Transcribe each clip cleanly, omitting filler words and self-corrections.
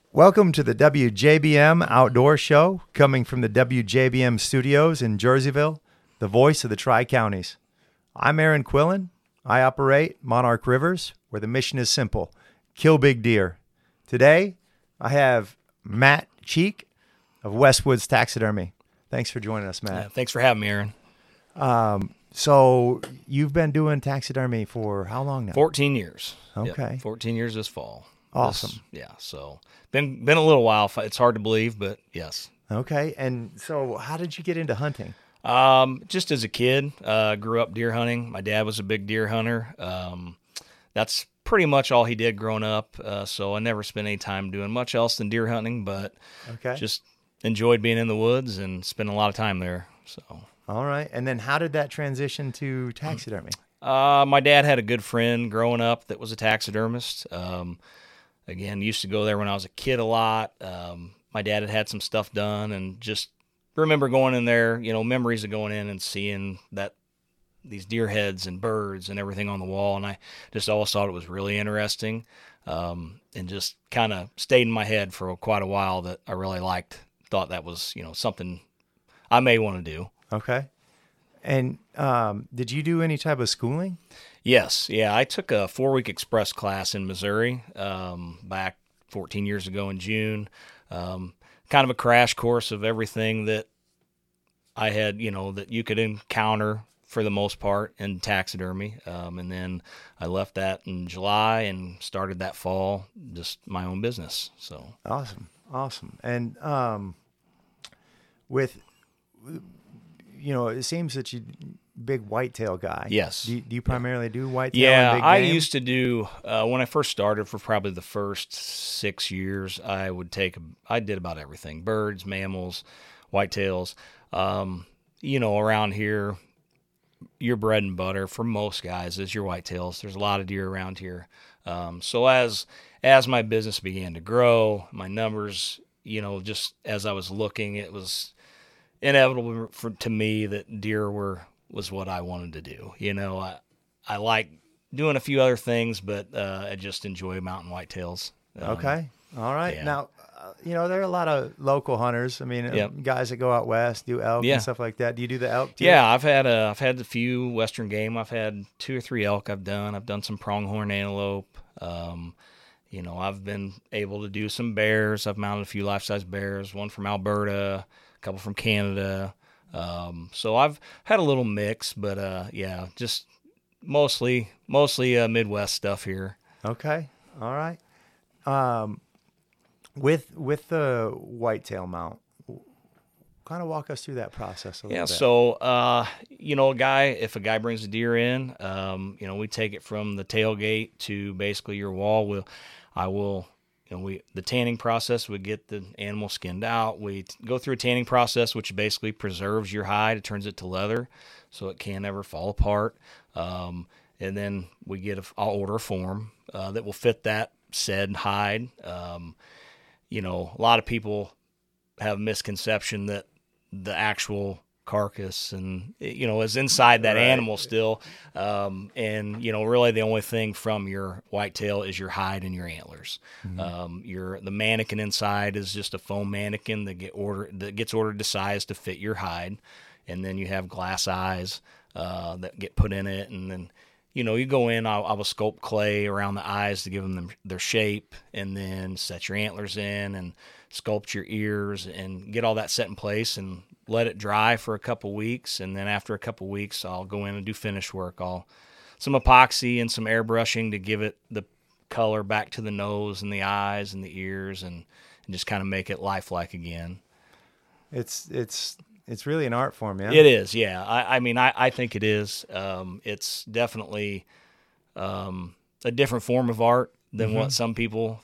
Welcome to the WJBM Outdoor Show, coming from the WJBM studios in Jerseyville, the voice of the Tri-Counties. I'm Aaron Quillen. I operate Monarch Rivers, where the mission is simple: kill big deer. Today, I have Matt Cheek of Westwoods Taxidermy. Thanks for joining us, Matt. Yeah, thanks for having me, Aaron. So you've been doing taxidermy for how long now? 14 years. Okay. Yep, 14 years this fall. Awesome. So been a little while. It's hard to believe, but yes. Okay. And so how did you get into hunting? Just as a kid, grew up deer hunting. My dad was a big deer hunter. That's pretty much all he did growing up. So I never spent any time doing much else than deer hunting, but just enjoyed being in the woods and spending a lot of time there. So. All right. And then how did that transition to taxidermy? My dad had a good friend growing up that was a taxidermist. Again, used to go there when I was a kid a lot. My dad had some stuff done, and just remember going in there, memories of going in and seeing these deer heads and birds and everything on the wall. And I just always thought it was really interesting, and just kind of stayed in my head for quite a while that I really thought that was, something I may want to do. Okay. And did you do any type of schooling? Yes. Yeah, I took a 4-week express class in Missouri back 14 years ago in June. Kind of a crash course of everything that I had, that you could encounter for the most part in taxidermy. And then I left that in July and started that fall just my own business. So awesome. And it seems that you big whitetail guy. Yes. Do you primarily do whitetail? Yeah, and big I game? used to do when I first started. For probably the first 6 years, I did about everything: birds, mammals, whitetails. Around here, your bread and butter for most guys is your whitetails. There's a lot of deer around here. So as my business began to grow, my numbers, just as I was looking, it was inevitable to me that deer was what I wanted to do. I like doing a few other things, but I just enjoy mountain whitetails. Okay. All right. Yeah. Now, there are a lot of local hunters. I mean, guys that go out west, do elk and stuff like that. Do you do the elk too? Yeah, I've had a few western game. I've had 2 or 3 elk I've done some pronghorn antelope. I've been able to do some bears. I've mounted a few life-size bears, one from Alberta, a couple from Canada. So I've had a little mix, but just mostly Midwest stuff here. Okay. All right. With the whitetail mount, kind of walk us through that process a little bit. So if a guy brings a deer in, we take it from the tailgate to basically your wall. The tanning process, we get the animal skinned out. We go through a tanning process, which basically preserves your hide. It turns it to leather, so it can't ever fall apart. And then I'll order a form that will fit that said hide. A lot of people have a misconception that the actual carcass and is inside that animal still, and really the only thing from your whitetail is your hide and your antlers. Mm-hmm. The mannequin inside is just a foam mannequin that gets ordered to size to fit your hide, and then you have glass eyes that get put in it, and then you go in. I will sculpt clay around the eyes to give them their shape, and then set your antlers in and sculpt your ears and get all that set in place and let it dry for a couple weeks. And then after a couple weeks, I'll go in and do finish work. Some epoxy and some airbrushing to give it the color back to the nose and the eyes and the ears, and just kind of make it lifelike again. It's really an art form, yeah? It is, yeah. I think it is. It's definitely a different form of art than what some people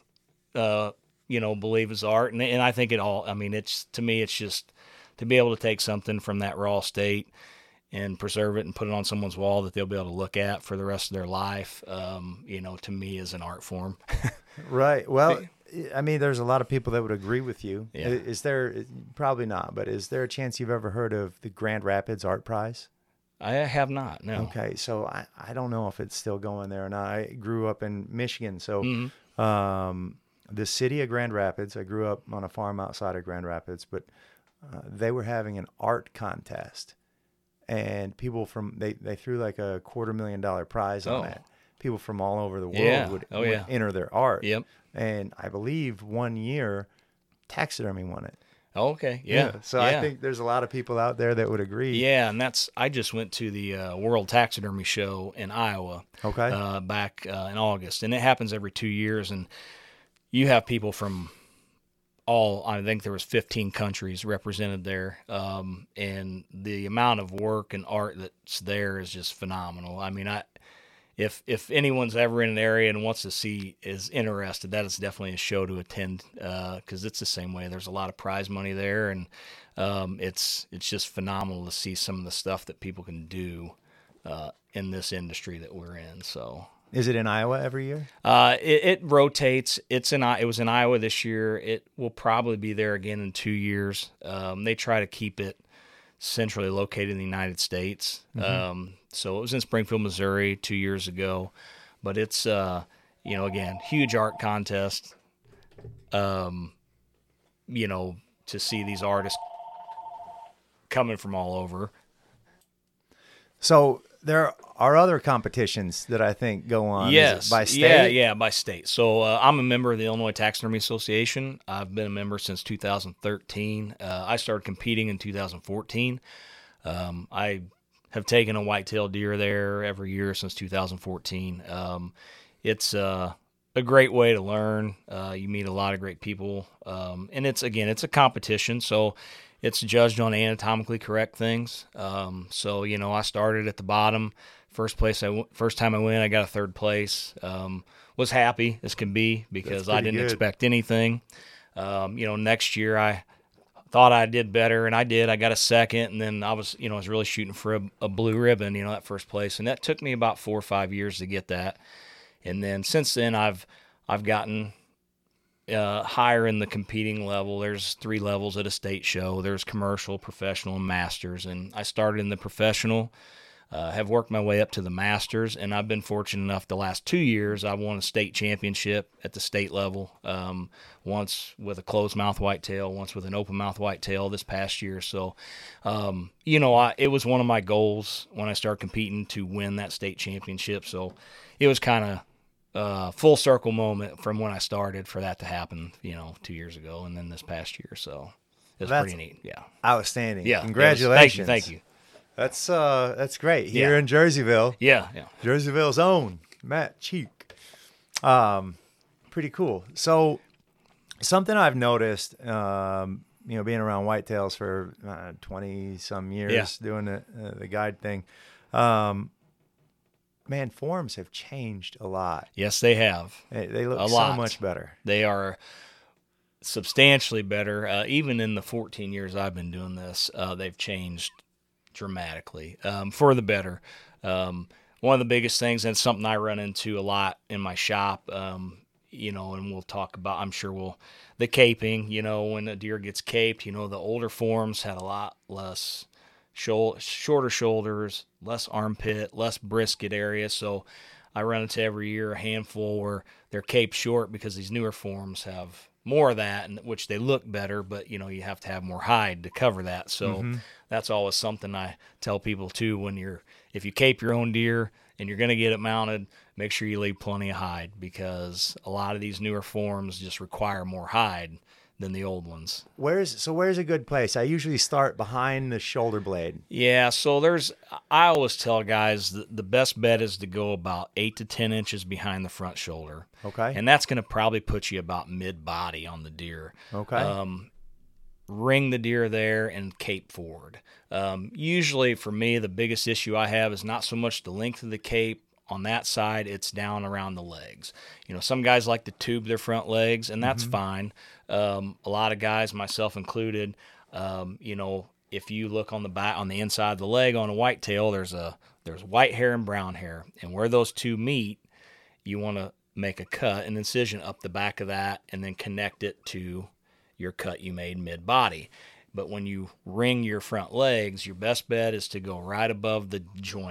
believe is art. And I think to me, it's just to be able to take something from that raw state and preserve it and put it on someone's wall that they'll be able to look at for the rest of their life, to me is an art form. Right. Well, there's a lot of people that would agree with you. Yeah. Is there, probably not, but is there a chance you've ever heard of the Grand Rapids Art Prize? I have not, no. Okay, so I don't know if it's still going there or not. I grew up in Michigan, so the city of Grand Rapids. I grew up on a farm outside of Grand Rapids, but they were having an art contest, and people from they threw like a $250,000 prize on it. People from all over the world would enter their art. Yep. And I believe one year taxidermy won it. Okay. Yeah. So I think there's a lot of people out there that would agree. Yeah, and I just went to the World Taxidermy Show in Iowa. Okay. Back in August, and it happens every 2 years, and you have people from I think there was 15 countries represented there, and the amount of work and art that's there is just phenomenal. I mean, if anyone's ever in an area and is interested, that is definitely a show to attend, because it's the same way. There's a lot of prize money there, and it's just phenomenal to see some of the stuff that people can do in this industry that we're in. So. Is it in Iowa every year? It rotates. It was in Iowa this year. It will probably be there again in 2 years. They try to keep it centrally located in the United States. Mm-hmm. So it was in Springfield, Missouri 2 years ago, but it's, again, huge art contest, to see these artists coming from all over. So there are other competitions that I think go on. Yes. By state? Yeah, by state. So I'm a member of the Illinois Taxidermy Association. I've been a member since 2013. I started competing in 2014. I have taken a whitetail deer there every year since 2014. It's a great way to learn. You meet a lot of great people. And it's a competition, so it's judged on anatomically correct things. So, I started at the bottom. First time I went, I got a third place. Was happy as can be because I didn't expect anything. Next year I thought I did better, and I did. I got a second, and then I was really shooting for a blue ribbon, that first place, and that took me about 4 or 5 years to get that. And then since then, I've gotten higher in the competing level. There's 3 levels at a state show. There's commercial, professional, and masters. And I started in the professional, have worked my way up to the masters, and I've been fortunate enough the last 2 years I've won a state championship at the state level, once with a closed mouth whitetail, once with an open mouth whitetail this past year. So, it was one of my goals when I started competing to win that state championship. So it was kind of full circle moment from when I started for that to happen, 2 years ago, and then this past year. So it's pretty neat. Yeah. Outstanding. Yeah. Congratulations. Thank you. That's great. Here in Jerseyville. Yeah. Jerseyville's own Matt Cheek. Pretty cool. So something I've noticed, being around whitetails for 20 some years, doing the guide thing, man, forms have changed a lot. Yes, they have. They look so much better. They are substantially better. Even in the 14 years I've been doing this, they've changed dramatically, for the better. One of the biggest things, and it's something I run into a lot in my shop, and we'll talk about, I'm sure the caping, when a deer gets caped, the older forms had a lot less shorter shoulders, less armpit, less brisket area. So I run into every year a handful where they're caped short because these newer forms have more of that, and which they look better, but you have to have more hide to cover that. So that's always something I tell people too. If you cape your own deer and you're going to get it mounted, make sure you leave plenty of hide, because a lot of these newer forms just require more hide than the old ones. Where's a good place? I usually start behind the shoulder blade. Yeah, so I always tell guys the best bet is to go about 8 to 10 inches behind the front shoulder. Okay. And that's going to probably put you about mid-body on the deer. Okay. Ring the deer there and cape forward. Usually for me, the biggest issue I have is not so much the length of the cape. On that side, it's down around the legs. Some guys like to tube their front legs, and that's fine. A lot of guys, myself included, if you look on the inside of the leg on a whitetail, there's white hair and brown hair, and where those two meet, you want to make a cut, an incision up the back of that, and then connect it to your cut you made mid-body. But when you ring your front legs, your best bet is to go right above the joint,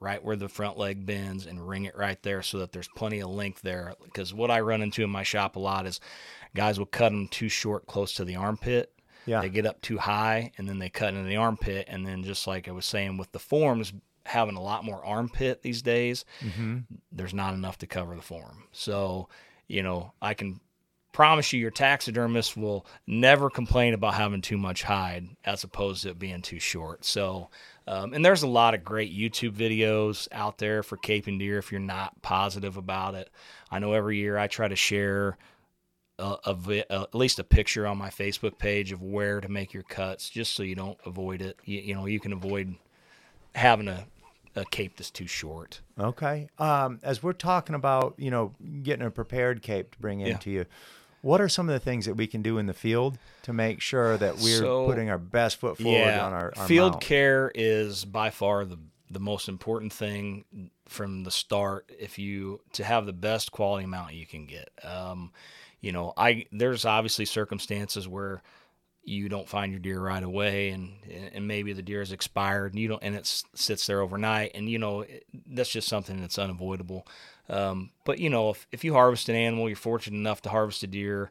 right where the front leg bends and ring it right there so that there's plenty of length there. Because what I run into in my shop a lot is guys will cut them too short close to the armpit. Yeah. They get up too high, and then they cut into the armpit. And then just like I was saying, with the forms having a lot more armpit these days, there's not enough to cover the form. So, I can promise you your taxidermist will never complain about having too much hide as opposed to it being too short. So, and there's a lot of great YouTube videos out there for caping deer if you're not positive about it. I know every year I try to share at least a picture on my Facebook page of where to make your cuts, just so you don't avoid it. You can avoid having a cape that's too short. Okay. As we're talking about, getting a prepared cape to bring into you, what are some of the things that we can do in the field to make sure that we're putting our best foot forward on our field mount? care is by far the most important thing from the start to have the best quality mount you can get. There's obviously circumstances where you don't find your deer right away, and maybe the deer is expired, and it sits there overnight, and that's just something that's unavoidable. But if you harvest an animal, you're fortunate enough to harvest a deer,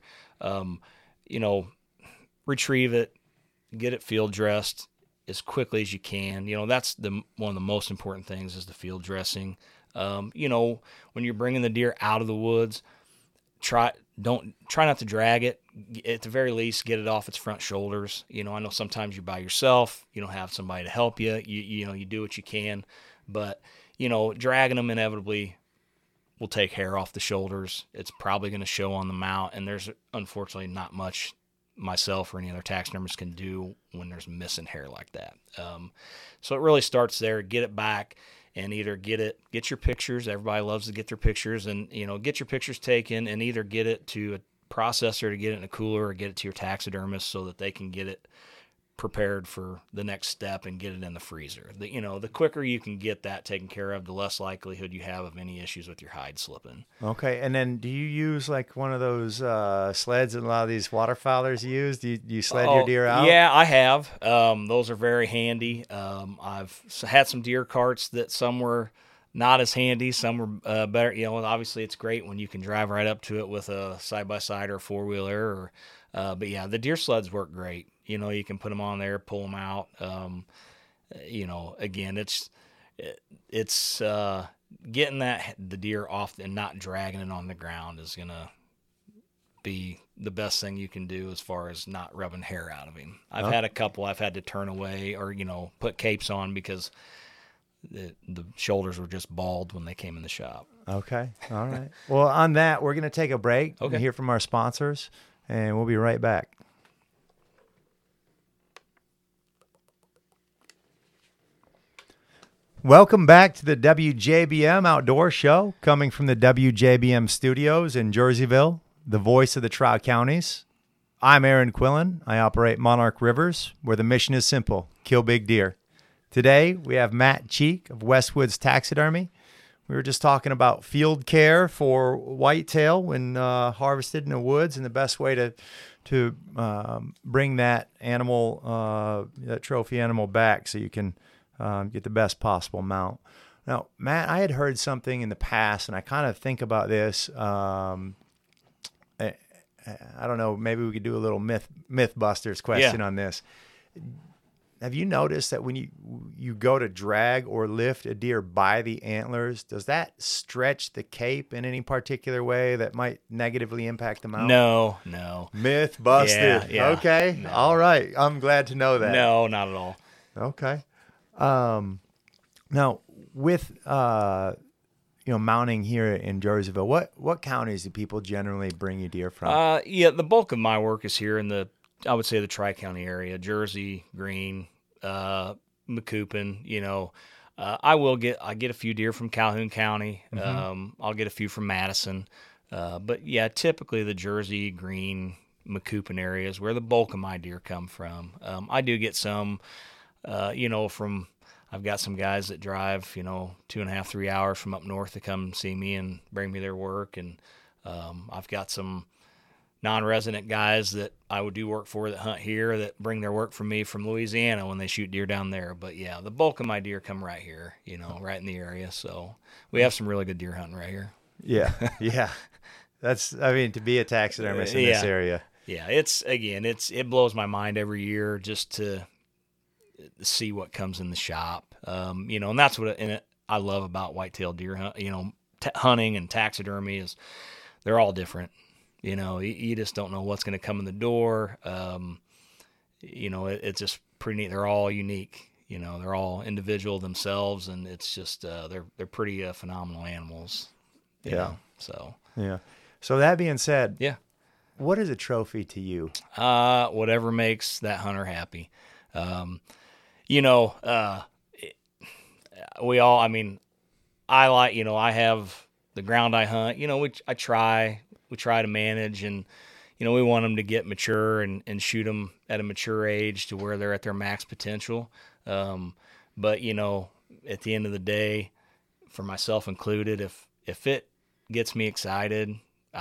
retrieve it, get it field dressed as quickly as you can. That's one of the most important things is the field dressing. When you're bringing the deer out of the woods, try not to drag it. At the very least, get it off its front shoulders. I know sometimes you're by yourself, you don't have somebody to help you. You do what you can, but dragging them inevitably will take hair off the shoulders. It's probably going to show on the mount, and there's unfortunately not much myself or any other taxidermist can do when there's missing hair like that. So it really starts there. Get it back. And either get your pictures. Everybody loves to get their pictures, and get your pictures taken, and either get it to a processor to get it in a cooler, or get it to your taxidermist so that they can get it prepared for the next step and get it in the freezer. The quicker you can get that taken care of, the less likelihood you have of any issues with your hide slipping. Okay, and then do you use like one of those sleds that a lot of these waterfowlers use? Do you sled your deer out? Yeah, I have. Those are very handy. I've had some deer carts that some were not as handy, some were better. Obviously it's great when you can drive right up to it with a side-by-side or a four-wheeler. But yeah, the deer sleds work great. You can put them on there, pull them out. Again, it's getting the deer off and not dragging it on the ground is gonna be the best thing you can do as far as not rubbing hair out of him. I've had a couple I've had to turn away or put capes on because the shoulders were just bald when they came in the shop. Okay, all right. Well, on that, we're gonna take a break and hear from our sponsors, and we'll be right back. Welcome back to the WJBM Outdoor Show, coming from the WJBM studios in Jerseyville, the voice of the Tri-Counties. I'm Aaron Quillen. I operate Monarch Rivers, where the mission is simple: kill big deer. Today, we have Matt Cheek of Westwoods Taxidermy. We were just talking about field care for whitetail when harvested in the woods, and the best way to bring that animal, that trophy animal, back so you can get the best possible mount. Now, Matt, I had heard something in the past, and I kind of think about this. I don't know, maybe we could do a little Mythbusters question on this. Have you noticed that when you go to drag or lift a deer by the antlers, does that stretch the cape in any particular way that might negatively impact the mount? No. Myth busted. Yeah. Okay. No. All right. I'm glad to know that. No, not at all. Okay. Now with mounting here in Jerseyville, what counties do people generally bring you deer from? The bulk of my work is here in I would say the Tri-County area: Jersey, Greene, Macoupin. I get a few deer from Calhoun County. I'll get a few from Madison. But yeah, typically the Jersey, Greene, Macoupin areas where the bulk of my deer come from. I do get some, I've got some guys that drive, 2.5, 3 hours from up north to come see me and bring me their work. And I've got some non-resident guys that I would do work for that hunt here that bring their work from me from Louisiana when they shoot deer down there. But yeah, the bulk of my deer come right here, right in the area. So we have some really good deer hunting right here. Yeah. Yeah. To be a taxidermist in this area. Yeah. It blows my mind every year just to see what comes in the shop. And that's what I love about whitetail deer hunting and taxidermy is they're all different. You just don't know what's going to come in the door. It's just pretty neat. They're all unique. They're all individual themselves, and it's just they're pretty phenomenal animals. So yeah. So that being said, yeah, what is a trophy to you? Whatever makes that hunter happy. We all. I mean, I like. I have the ground I hunt. We try to manage, and we want them to get mature and shoot them at a mature age to where they're at their max potential. But at the end of the day, for myself included, if it gets me excited,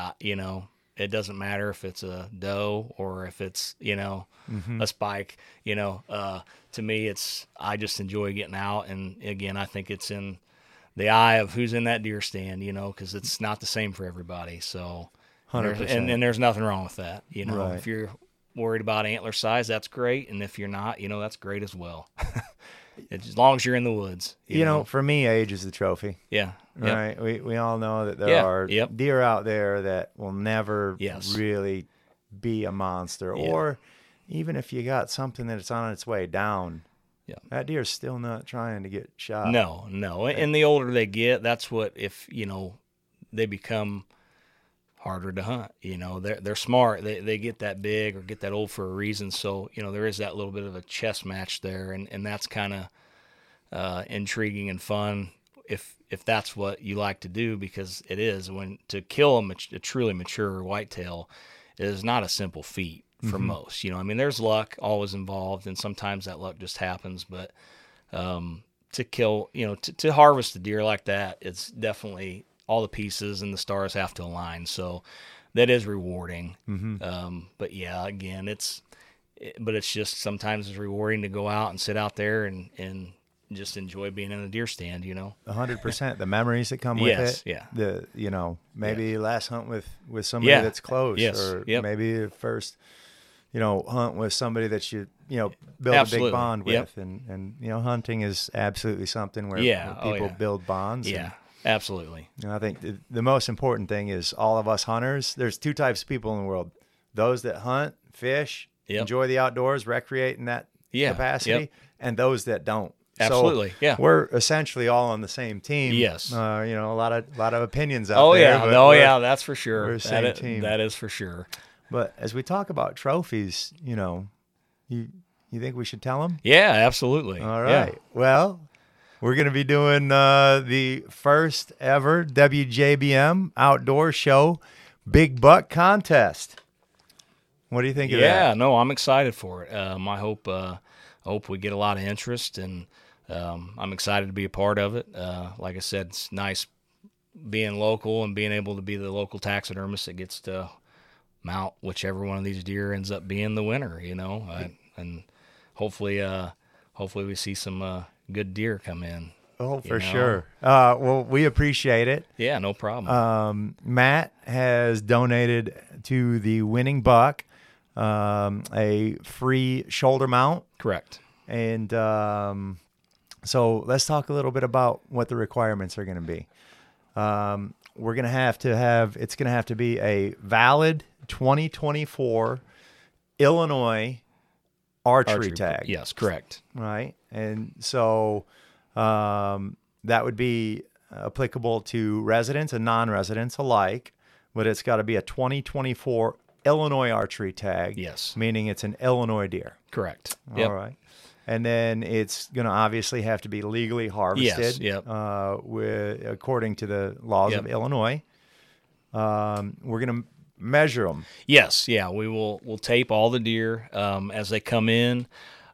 it doesn't matter if it's a doe or if it's a spike. To me, I just enjoy getting out, and again, I think it's in the eye of who's in that deer stand, because it's not the same for everybody. So. 100%. And there's nothing wrong with that. Right. If you're worried about antler size, that's great. And if you're not, that's great as well. As long as you're in the woods. For me, age is the trophy. Yeah. Right. We all know that there are deer out there that will never really be a monster. Yeah. Or even if you got something that's on its way down, that deer's still not trying to get shot. No. And the older they get, that's what, if, they become harder to hunt. They're smart. They get that big or get that old for a reason. So, there is that little bit of a chess match there, and that's kind of intriguing and fun if that's what you like to do, because it is. When to kill a truly mature whitetail is not a simple feat for most. There's luck always involved, and sometimes that luck just happens. But to kill, to harvest a deer like that, it's definitely all the pieces and the stars have to align. So that is rewarding. But yeah, again, it's just sometimes it's rewarding to go out and sit out there and just enjoy being in a deer stand, 100%. The memories that come with it. Yeah. Maybe last hunt with somebody that's close, or maybe the first, hunt with somebody that you build Absolutely. a big bond with. And hunting is absolutely something where people build bonds. Yeah. Absolutely. I think the most important thing is all of us hunters. There's two types of people in the world: those that hunt, fish, enjoy the outdoors, recreate in that capacity, and those that don't. Absolutely. So we're essentially all on the same team. Yes. A lot of opinions out there. That's for sure. We're the same team. That is for sure. But as we talk about trophies, you think we should tell them? Yeah, absolutely. All right. Yeah. Well, we're going to be doing the first ever WJBM outdoor show big buck contest. What do you think of that? Yeah, no, I'm excited for it. I hope we get a lot of interest, and I'm excited to be a part of it. Like I said, it's nice being local and being able to be the local taxidermist that gets to mount whichever one of these deer ends up being the winner, and hopefully we see some good deer come in. Oh, for sure. Well, we appreciate it. Yeah, no problem. Matt has donated to the winning buck a free shoulder mount. Correct. And so let's talk a little bit about what the requirements are going to be. We're going to have it's going to have to be a valid 2024 Illinois archery tag. Yes, correct. Right. And so that would be applicable to residents and non-residents alike, but it's got to be a 2024 Illinois archery tag. Yes. Meaning it's an Illinois deer. Correct. All right. And then it's going to obviously have to be legally harvested. Yes. According to the laws of Illinois. We're going to measure them. Yes. Yeah. We'll tape all the deer as they come in.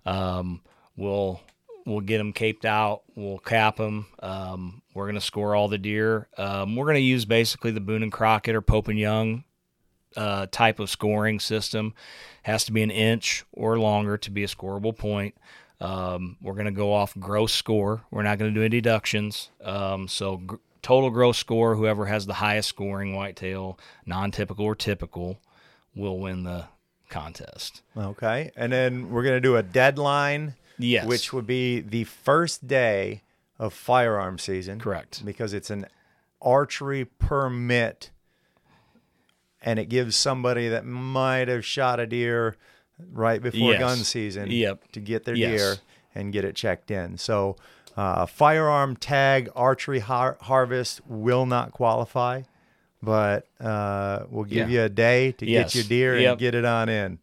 We'll get them caped out. We'll cap them. We're going to score all the deer. We're going to use basically the Boone and Crockett or Pope and Young type of scoring system has to be an inch or longer to be a scoreable point. We're going to go off gross score. We're not going to do any deductions. Total gross score, whoever has the highest scoring whitetail, non-typical or typical, will win the contest. Okay. And then we're going to do a deadline, Yes. which would be the first day of firearm season. Correct. Because it's an archery permit, and it gives somebody that might have shot a deer right before Yes. gun season Yep. to get their Yes. deer and get it checked in. So firearm tag archery harvest will not qualify, but we'll give you a day to Yes. get your deer Yep. and get it on in.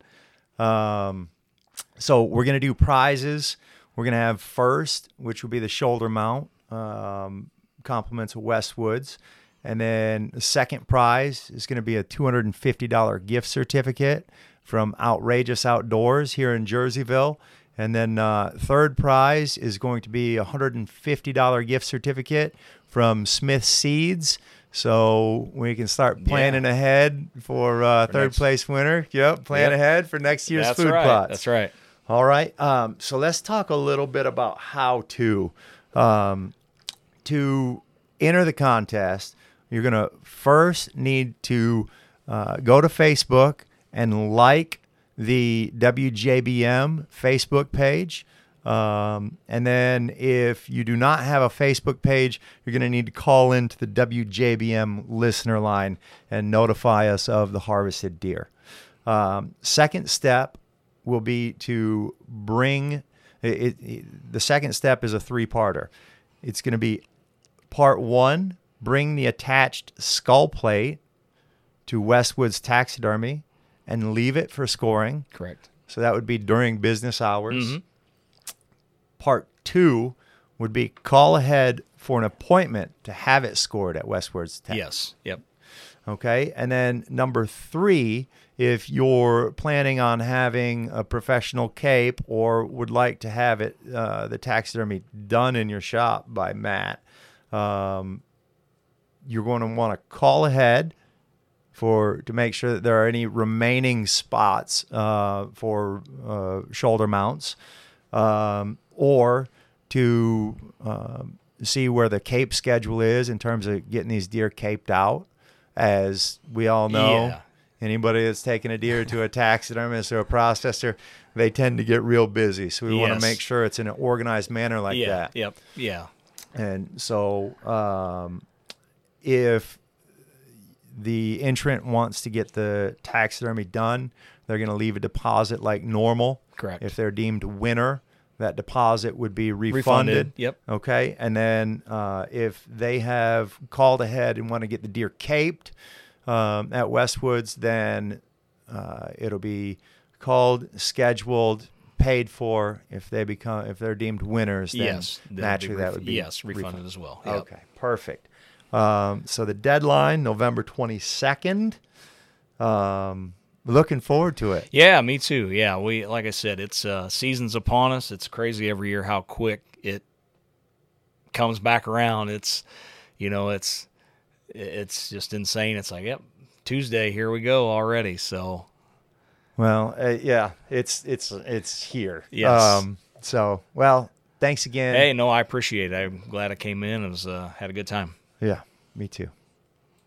So we're going to do prizes. We're going to have first, which will be the shoulder mount, compliments of Westwoods. And then the second prize is going to be a $250 gift certificate from Outrageous Outdoors here in Jerseyville. And then third prize is going to be a $150 gift certificate from Smith Seeds. So we can start planning ahead for third place winner. Yep, plan ahead for next year's That's food right. plots. That's right. All right. So let's talk a little bit about how to enter the contest. You're going to first need to go to Facebook and like the WJBM Facebook page. And then if you do not have a Facebook page, you're going to need to call into the WJBM listener line and notify us of the harvested deer. Second step will be to bring the second step is a three-parter. It's going to be part one, bring the attached skull plate to Westwoods Taxidermy and leave it for scoring. Correct. So that would be during business hours. Mm-hmm. Part two would be call ahead for an appointment to have it scored at Westwoods Tax. Yes. Yep. Okay. And then number three, if you're planning on having a professional cape or would like to have it, the taxidermy done in your shop by Matt, you're going to want to call ahead to make sure that there are any remaining spots for shoulder mounts, or to see where the cape schedule is in terms of getting these deer caped out. As we all know, anybody that's taking a deer to a taxidermist or a processor, they tend to get real busy. So we want to make sure it's in an organized manner like that. Yep. Yeah. And so if the entrant wants to get the taxidermy done, they're going to leave a deposit like normal. Correct. If they're deemed winner, that deposit would be refunded. Yep. Okay. And then if they have called ahead and want to get the deer caped at Westwoods, then it'll be called, scheduled, paid for. If they're deemed winners, then naturally that would be refunded as well. Yep. Okay. Perfect. So the deadline, November 22nd. Looking forward to it. Yeah, me too. Yeah, like I said, it's season's upon us. It's crazy every year how quick it comes back around. It's just insane. It's like, yep, Tuesday, here we go already. So, well, it's here. Yes. Well, thanks again. Hey, no, I appreciate it. I'm glad I came in and had a good time. Yeah, me too.